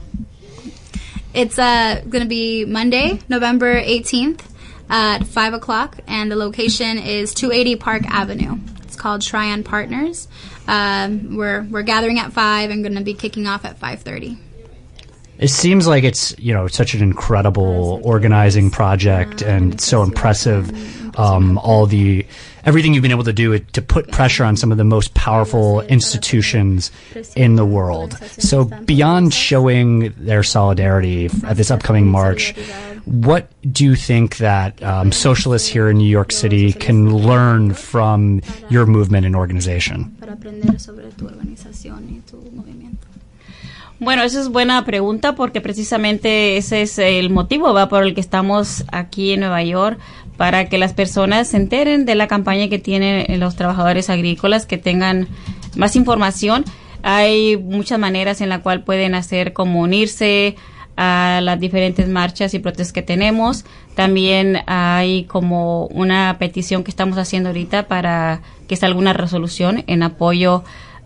It's uh, going to be Monday, November eighteenth at five o'clock, and the location is two eighty Park Avenue. It's called Trian Partners. Um, we're we're gathering at five and going to be kicking off at five thirty. It seems like it's, you know, such an incredible organizing project, and it's so impressive. Um, all the everything you've been able to do to put pressure on some of the most powerful institutions in the world. So beyond showing their solidarity at this upcoming march, what do you think that um, socialists here in New York City can learn from your movement and organization? Bueno, esa es buena pregunta porque precisamente ese es el motivo, va, por el que estamos aquí en Nueva York, para que las personas se enteren de la campaña que tienen los trabajadores agrícolas, que tengan más información. Hay muchas maneras en la cual pueden hacer como unirse a las diferentes marchas y protestas que tenemos. También hay como una petición que estamos haciendo ahorita para que salga una resolución en apoyo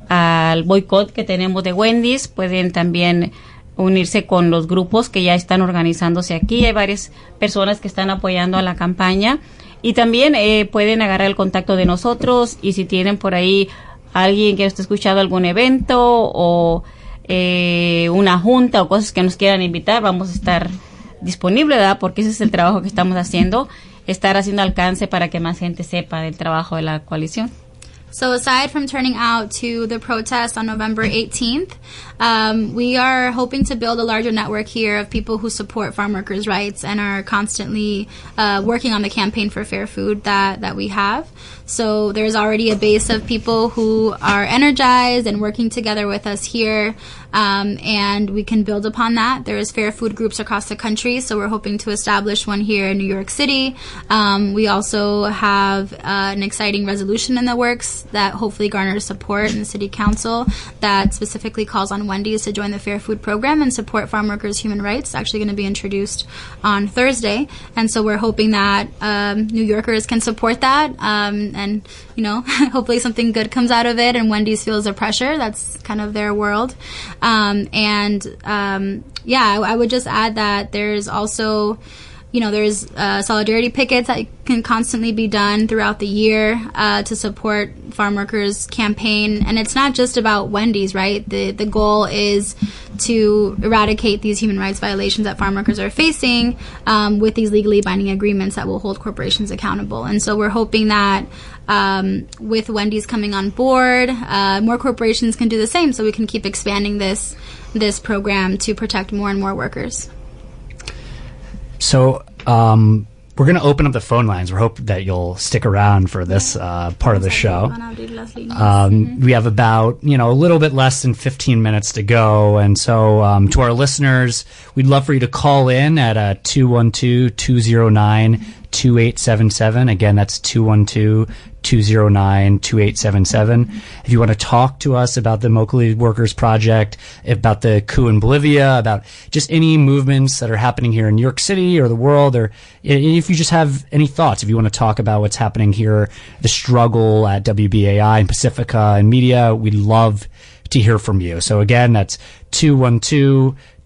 al boicot que tenemos de Wendy's. Pueden también unirse con los grupos que ya están organizándose aquí. Hay varias personas que están apoyando a la campaña y también eh, pueden agarrar el contacto de nosotros, y si tienen por ahí alguien que esté escuchando algún evento o eh, una junta o cosas que nos quieran invitar, vamos a estar disponibles, ¿verdad? Porque ese es el trabajo que estamos haciendo, estar haciendo alcance para que más gente sepa del trabajo de la coalición. So aside from turning out to the protest on November eighteenth, um, we are hoping to build a larger network here of people who support farm workers' rights and are constantly uh, working on the campaign for fair food that, that we have. So there's already a base of people who are energized and working together with us here, um, and we can build upon that. There's fair food groups across the country, so we're hoping to establish one here in New York City. Um, we also have uh, an exciting resolution in the works that hopefully garners support in the City Council that specifically calls on Wendy's to join the Fair Food Program and support farm workers' human rights. It's actually going to be introduced on Thursday, and so we're hoping that um, New Yorkers can support that, um, and, you know, hopefully something good comes out of it and Wendy's feels the pressure. That's kind of their world. Um, and, um, yeah, I, I would just add that there's also, you know, there's uh, solidarity pickets that can constantly be done throughout the year uh, to support farm workers' campaign. And it's not just about Wendy's, right? The the goal is to eradicate these human rights violations that farm workers are facing um, with these legally binding agreements that will hold corporations accountable. And so we're hoping that um, with Wendy's coming on board, uh, more corporations can do the same, so we can keep expanding this this program to protect more and more workers. So um, we're going to open up the phone lines. We hope that you'll stick around for this uh, part of the show. Um, we have about, you know, a little bit less than fifteen minutes to go. And so um, to our listeners, we'd love for you to call in at uh, two one two, two zero nine, two eight seven seven. Again, that's two one two, two zero nine, two eight seven seven. If you want to talk to us about the Immokalee Workers Project, about the coup in Bolivia, about just any movements that are happening here in New York City or the world, or if you just have any thoughts, if you want to talk about what's happening here, the struggle at W B A I and Pacifica and media, we'd love to hear from you. So again, that's two one two,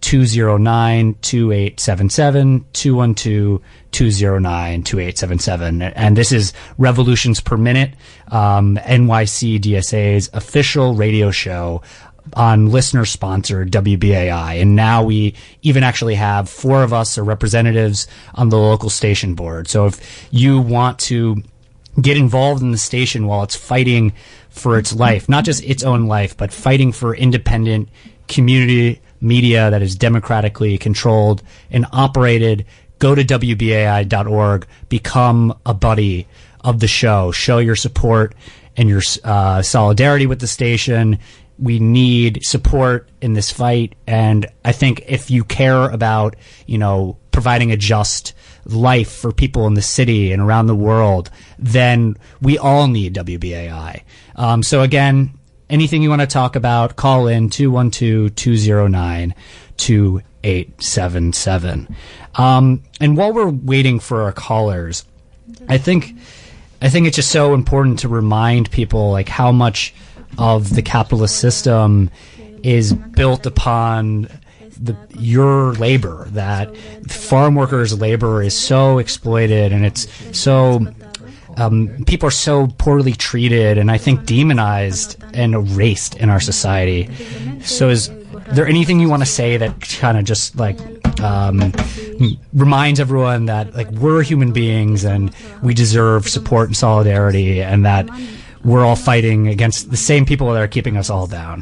two oh nine, two eight seven seven, two one two, two oh nine, two eight seven seven. And this is Revolutions Per Minute, um, N Y C D S A's official radio show on listener-sponsored W B A I. And now we even actually have four of us are representatives on the local station board. So if you want to get involved in the station while it's fighting for its life, not just its own life, but fighting for independent community media that is democratically controlled and operated, go to W B A I dot org, become a buddy of the show, show your support and your uh, solidarity with the station. We need support in this fight, and I think if you care about, you know, providing a just life for people in the city and around the world, then we all need W B A I. Um, so again, anything you want to talk about, call in two one two, two oh nine, two eight seven seven. Um, and while we're waiting for our callers, I think I think it's just so important to remind people like how much of the capitalist system is built upon the, your labor, that farm workers' labor is so exploited and it's so um, people are so poorly treated and I think demonized and erased in our society. So is there anything you want to say that kind of just like um, reminds everyone that like we're human beings and we deserve support and solidarity, and that we're all fighting against the same people that are keeping us all down?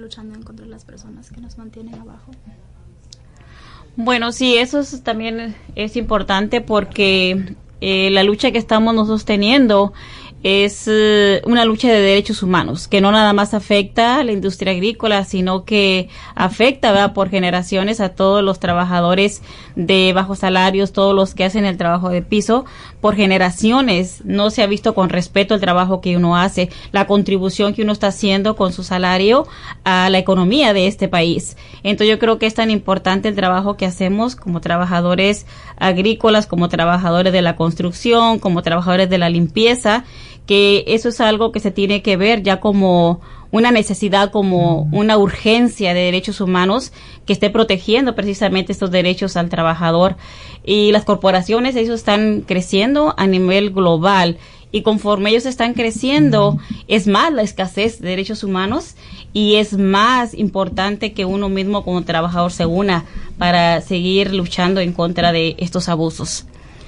Bueno, sí, eso es, también es importante porque eh, la lucha que estamos nosotros teniendo es eh, una lucha de derechos humanos, que no nada más afecta a la industria agrícola, sino que afecta, ¿verdad?, por generaciones a todos los trabajadores de bajos salarios, todos los que hacen el trabajo de piso. Por generaciones no se ha visto con respeto el trabajo que uno hace, la contribución que uno está haciendo con su salario a la economía de este país. Entonces yo creo que es tan importante el trabajo que hacemos como trabajadores agrícolas, como trabajadores de la construcción, como trabajadores de la limpieza, que eso es algo que se tiene que ver ya como una necesidad, como una urgencia de derechos humanos que esté protegiendo precisamente estos derechos al trabajador. Y las corporaciones, ellos están creciendo a nivel global, y conforme ellos están creciendo es más la escasez de derechos humanos y es más importante que uno mismo como trabajador se una para seguir luchando en contra de estos abusos.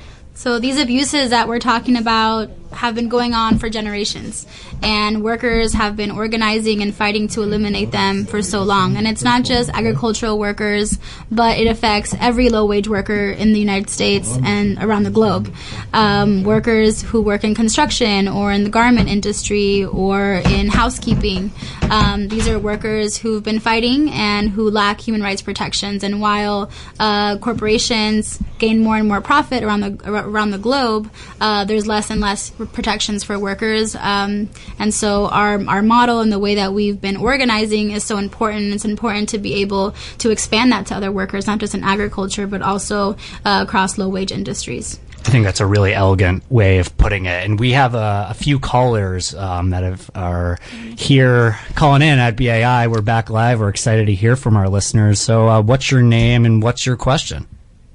So these abuses that we're talking about have been going on for generations, and workers have been organizing and fighting to eliminate them for so long. And it's not just agricultural workers, but it affects every low-wage worker in the United States and around the globe. Um, workers who work in construction or in the garment industry or in housekeeping. Um, these are workers who've been fighting and who lack human rights protections. And while uh, corporations gain more and more profit around the around the globe, uh, there's less and less protections for workers, um, and so our our model and the way that we've been organizing is so important. It's important to be able to expand that to other workers, not just in agriculture, but also uh, across low-wage industries. I think that's a really elegant way of putting it. And we have a, a few callers um, that have, are here calling in at B A I. We're back live. We're excited to hear from our listeners. So uh, what's your name and what's your question?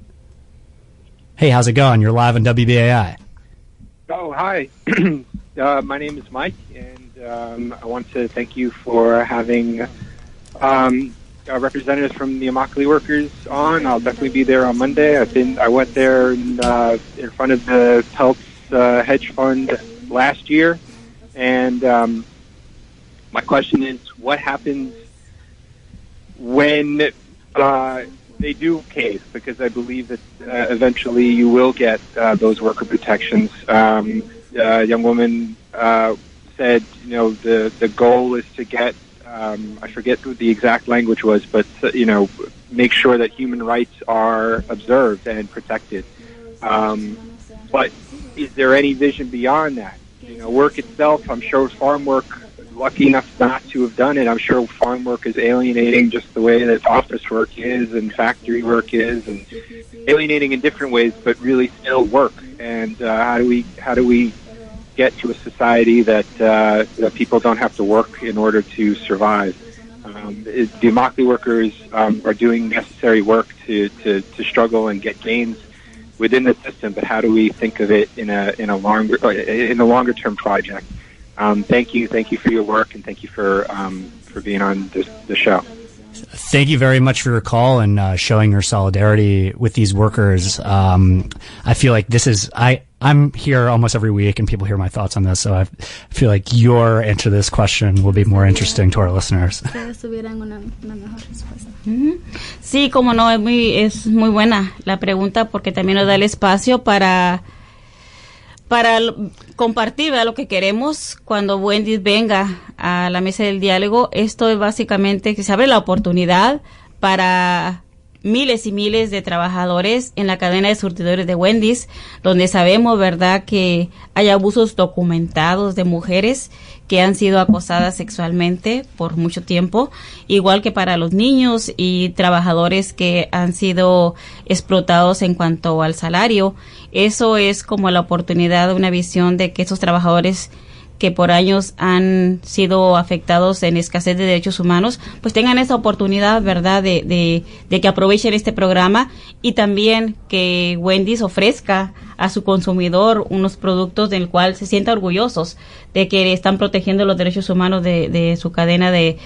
Hey, how's it going? You're live on W B A I. Oh, hi. uh, my name is Mike, and um, I want to thank you for having um, uh, representatives from the Immokalee workers on. I'll definitely be there on Monday. I've been, I went there in, uh, in front of the Peltz uh, hedge fund last year, and um, my question is, what happens when uh, they do cave? Because I believe that uh, eventually you will get uh, those worker protections. Um, a young woman uh, said, you know, the, the goal is to get, um, I forget what the exact language was, but, uh, you know, make sure that human rights are observed and protected. Um, but is there any vision beyond that? You know, work itself, I'm sure farm work, lucky enough not to have done it, I'm sure farm work is alienating just the way that office work is and factory work is, and alienating in different ways, but really still work. And uh, how do we how do we get to a society that uh, that people don't have to work in order to survive? Um, it, the Immokalee workers um, are doing necessary necessary work to, to, to struggle and get gains within the system, but how do we think of it in a in a longer in a longer term project? Um, thank you, thank you for your work, and thank you for um, for being on this the show. Thank you very much for your call and uh, showing your solidarity with these workers. Um, I feel like this is I I'm here almost every week, and people hear my thoughts on this, so I feel like your answer to this question will be more interesting to our listeners. Mm-hmm. Sí, como no, es muy, es muy buena la pregunta porque también nos da el espacio para, para compartir, ¿verdad?, lo que queremos cuando Wendy's venga a la mesa del diálogo. Esto es básicamente que se abre la oportunidad para miles y miles de trabajadores en la cadena de surtidores de Wendy's, donde sabemos, ¿verdad?, que hay abusos documentados de mujeres que han sido acosadas sexualmente por mucho tiempo, igual que para los niños y trabajadores que han sido explotados en cuanto al salario. Eso es como la oportunidad, una visión de que esos trabajadores que por años han sido afectados en escasez de derechos humanos, pues tengan esa oportunidad, ¿verdad?, de, de, de que aprovechen este programa, y también que Wendy's ofrezca a su consumidor unos productos del cual se sienta orgullosos de que están protegiendo los derechos humanos de, de su cadena de,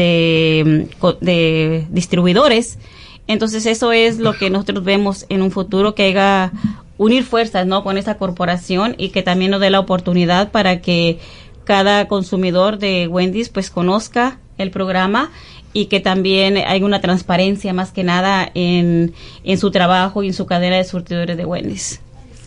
de, de distribuidores. Entonces eso es lo que nosotros vemos en un futuro, que haya unir fuerzas, ¿no?, con esta corporación, y que también nos dé la oportunidad para que cada consumidor de Wendy's pues conozca el programa, y que también hay una transparencia más que nada en, en su trabajo y en su cadena de surtidores de Wendy's.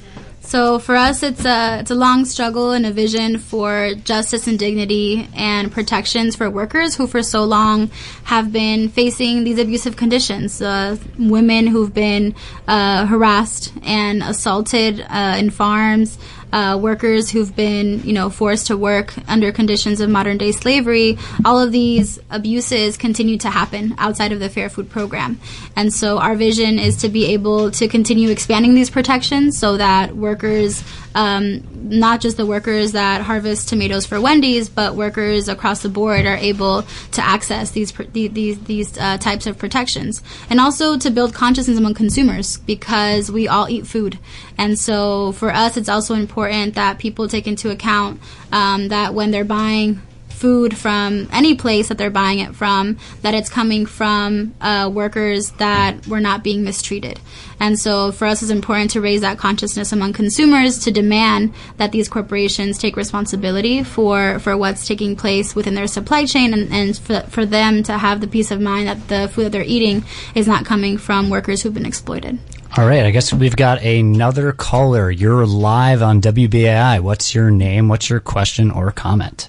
So for us, it's a, it's a long struggle and a vision for justice and dignity and protections for workers who for so long have been facing these abusive conditions. Uh, women who've been uh, harassed and assaulted uh, in farms, uh, workers who've been, you know, forced to work under conditions of modern day slavery. All of these abuses continue to happen outside of the Fair Food Program. And so our vision is to be able to continue expanding these protections so that workers, um, not just the workers that harvest tomatoes for Wendy's, but workers across the board are able to access these these these uh, types of protections, and also to build consciousness among consumers, because we all eat food. And so for us, it's also important that people take into account um, that when they're buying food from any place that they're buying it from, that it's coming from uh, workers that were not being mistreated. And so for us, it's important to raise that consciousness among consumers, to demand that these corporations take responsibility for, for what's taking place within their supply chain, and, and for, for them to have the peace of mind that the food that they're eating is not coming from workers who've been exploited. All right, I guess we've got another caller. You're live on W B A I. What's your name? What's your question or comment?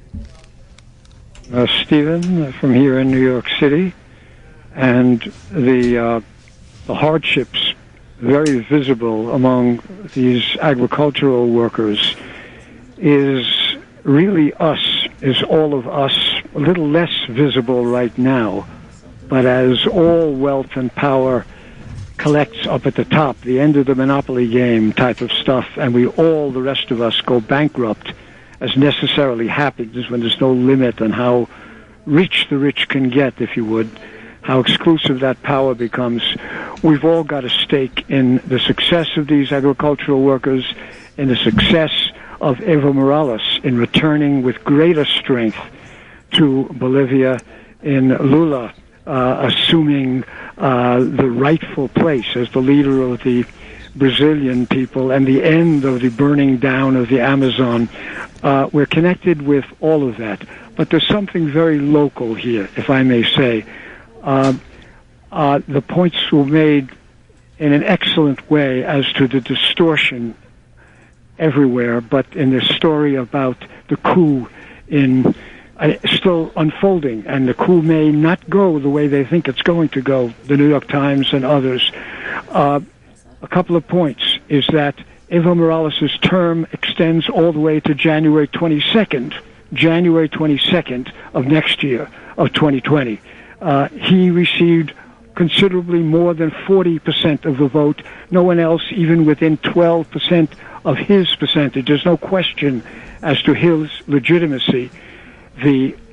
Uh, Stephen uh, from here in New York City, and the uh, the hardships very visible among these agricultural workers is really us, is all of us, a little less visible right now, but as all wealth and power collects up at the top, the end of the monopoly game type of stuff, and we all, the rest of us, go bankrupt as necessarily happens when there's no limit on how rich the rich can get, if you would, how exclusive that power becomes. We've all got a stake in the success of these agricultural workers, in the success of Evo Morales in returning with greater strength to Bolivia, in Lula uh, assuming uh, the rightful place as the leader of the Brazilian people, and the end of the burning down of the Amazon. Uh, we're connected with all of that. But there's something very local here, if I may say. Uh, uh, the points were made in an excellent way as to the distortion everywhere, but in this story about the coup in uh, still unfolding, and the coup may not go the way they think it's going to go, the New York Times and others. Uh, a couple of points is that Evo Morales' term extends all the way to January twenty-second, January twenty-second of next year, of twenty twenty. Uh, he received considerably more than forty percent of the vote. No one else even within twelve percent of his percentage. There's no question as to his legitimacy. The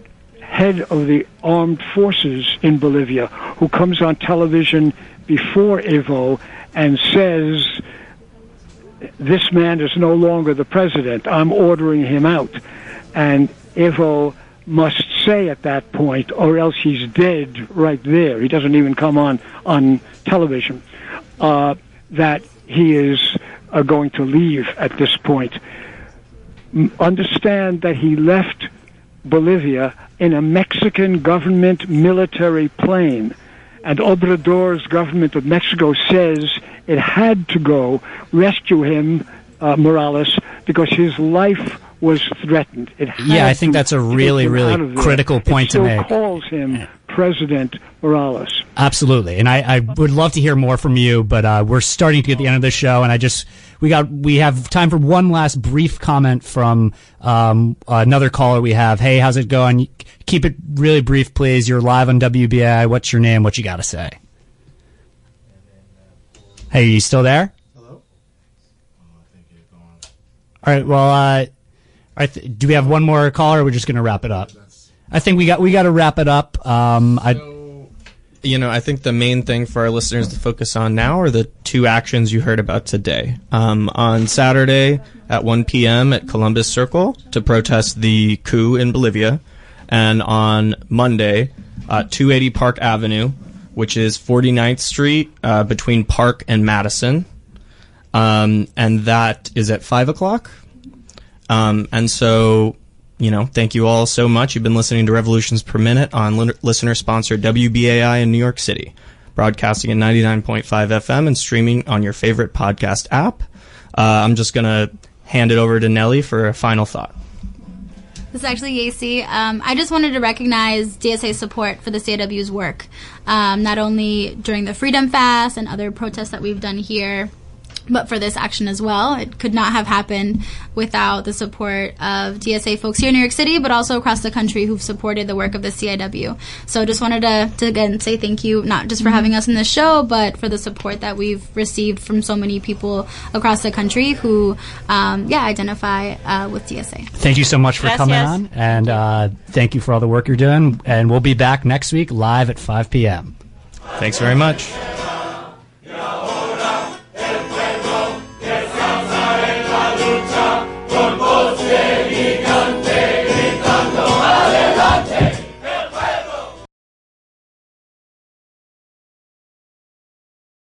head of the armed forces in Bolivia, who comes on television before Evo and says, this man is no longer the president, I'm ordering him out. And Evo must say at that point, or else he's dead right there, he doesn't even come on, on television, uh, that he is uh, going to leave at this point. M- understand that he left Bolivia in a Mexican government military plane, and Obrador's government of Mexico says it had to go rescue him, uh, Morales, because his life was threatened. It yeah, I think that's a really, really critical point to make. It still calls him President Morales. Absolutely, and I, I would love to hear more from you, but uh, we're starting to get to the end of the show, and I just we got we have time for one last brief comment from um, another caller we have. Hey, how's it going? Keep it really brief, please. You're live on W B A I. What's your name? What you got to say? Hey, are you still there? Hello? All right. Well, uh, I th- do we have one more caller? Or we're just going to wrap it up. I think we got we got to wrap it up. Um, I. So, you know, I think the main thing for our listeners to focus on now are the two actions you heard about today. Um, on Saturday at one p.m. at Columbus Circle to protest the coup in Bolivia, and on Monday, uh, two eighty Park Avenue, which is forty-ninth Street uh, between Park and Madison, um, and that is at five o'clock. Um, and so, you know, thank you all so much. You've been listening to Revolutions Per Minute on li- listener-sponsored W B A I in New York City, broadcasting at ninety-nine point five F M and streaming on your favorite podcast app. Uh, I'm just going to hand it over to Nellie for a final thought. This is actually Yacey. Um, I just wanted to recognize D S A's support for the C I W's work, um, not only during the Freedom Fast and other protests that we've done here, but for this action as well. It could not have happened without the support of D S A folks here in New York City, but also across the country who've supported the work of the C I W. So just wanted to, to again, say thank you, not just for having us in this show, but for the support that we've received from so many people across the country who, um, yeah, identify uh, with D S A. Thank you so much for Gracias. coming on, and uh, thank you for all the work you're doing. And we'll be back next week live at five p.m. Thanks very much.